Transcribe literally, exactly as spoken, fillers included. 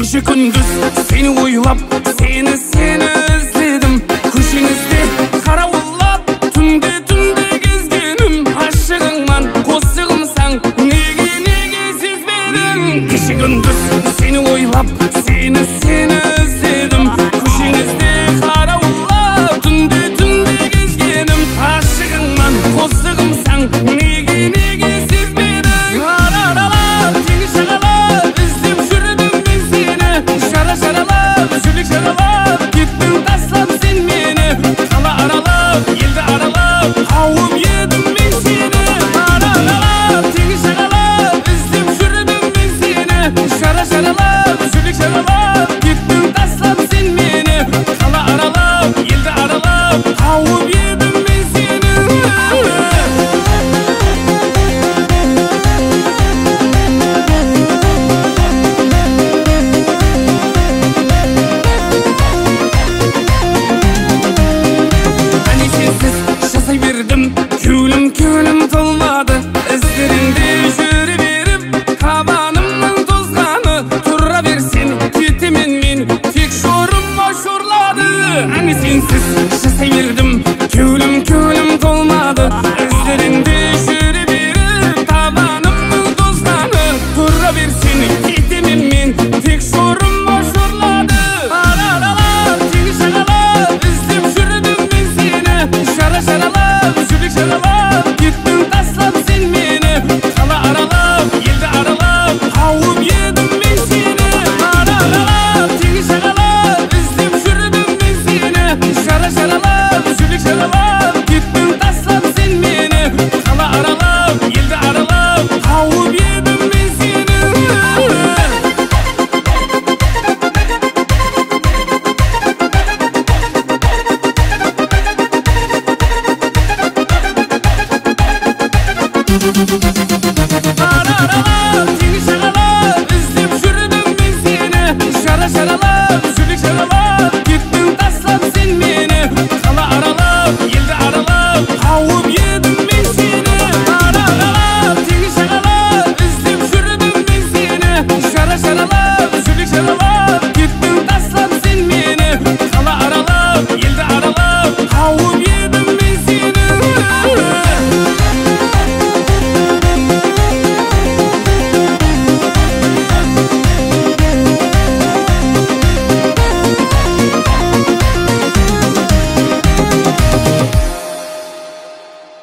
Gece gündüz seni oylap, seni seni özledim. Köşenizde karavullap, tünde tünde gezgenim. Aşığınman kosығымsan, nege nege сезбедім. Gece gündüz seni oylap, seni seni özledim. Köşenizde karavullap, tünde tünde gezgenim. Aşığınman kosығымsan, nege nege сезбедім. Araralap, teni şagalap, izlep жүрдім мен seni. Şara şaralap, жүрек жаралап, кеттің таслап sen meni. Қала аралап, елді аралап, қауып едім мен seni. Araralap, teni şagalap, izlep жүрдім мен seni. Şara şaralap, жүрек жаралап, кеттің таслап sen meni. Қала аралап, елді аралап, қауып едім мен seni. Hani sensiz жасай бердім, кеулім кеулім толмады. Іздерінде жүре беріп, табанымның тозғаны. Тұра берсен кетемен мен, тек шорым ашорлады. Hani sensiz жасай бердім, кеулім кеулім толмады. Іздерінде жүре беріп, табанымның тозғаны. Тұра берсен кетемен мен, тек шорым ашорлады. Араралап, тені шагалап, іздеп жүрдім мен seni. Şara şaralap, жүрек жаралап, кеттің таслап sen meni. Қала аралап, елді аралап, қауып едім мен seni. Араралап, тені шагалап, іздеп жүрдім мен seni. Шара шаралап, жүрек жаралап, кеттің таслап sen meni. Қала аралап, елді аралап, қауып едім мен seni. Araralap, teni şagalap, izlep жүрдім мен seni. Şara şaralap, жүрек жаралап, кеттің таслап sen meni. Қала аралап, елді аралап, қауып